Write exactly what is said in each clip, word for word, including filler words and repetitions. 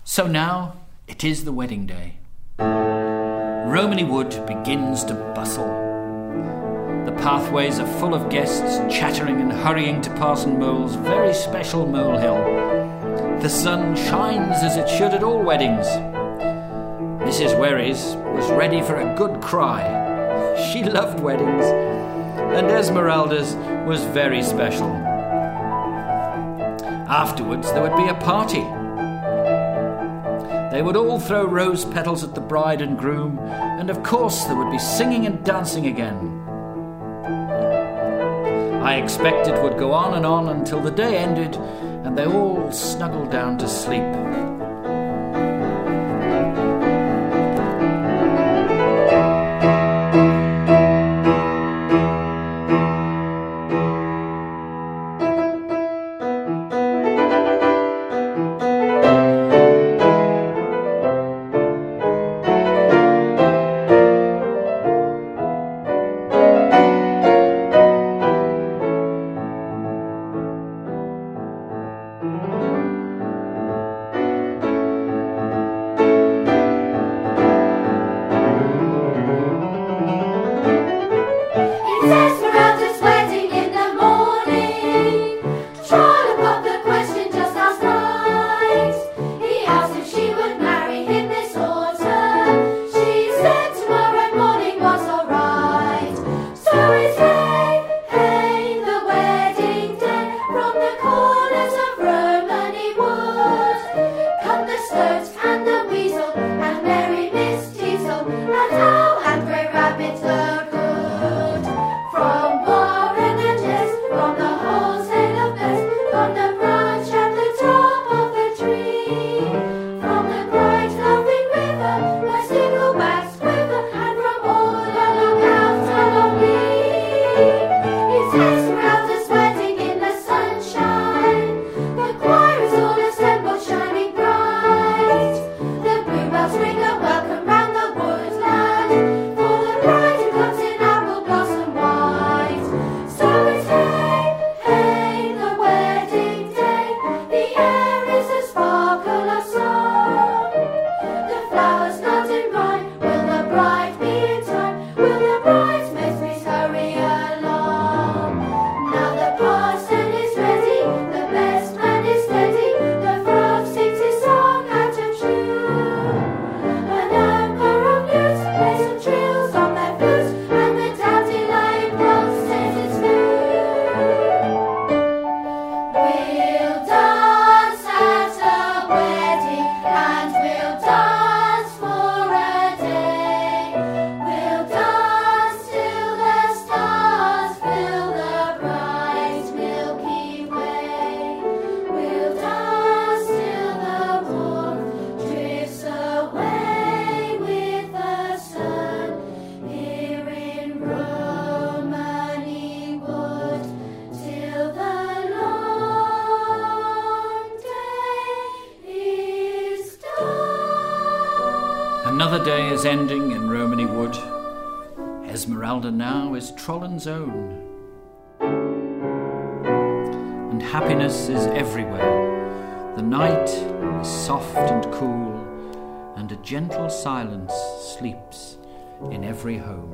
So now it is the wedding day. Romany Wood begins to bustle. The pathways are full of guests chattering and hurrying to Parson Mole's very special molehill. The sun shines as it should at all weddings. Missus Werries was ready for a good cry. She loved weddings, and Esmeralda's was very special. Afterwards there would be a party. They would all throw rose petals at the bride and groom, and of course there would be singing and dancing again. I expect it would go on and on until the day ended and they all snuggled down to sleep. Another day is ending in Romany Wood. Esmeralda now is Trolland's own. And happiness is everywhere. The night is soft and cool, and a gentle silence sleeps in every home.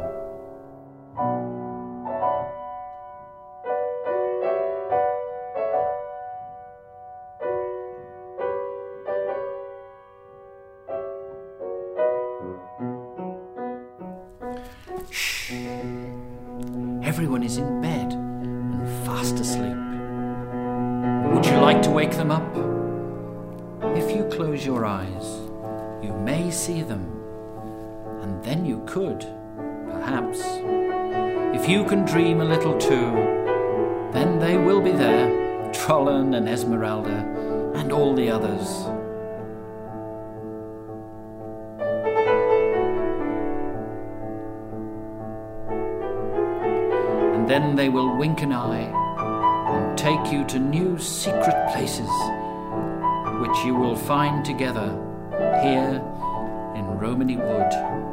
Shh. Everyone is in bed and fast asleep. Would you like to wake them up? If you close your eyes, you may see them, and then you could, perhaps. If you can dream a little too, then they will be there, Trolland and Esmeralda and all the others. And then they will wink an eye and take you to new secret places which you will find together here in Romany Wood.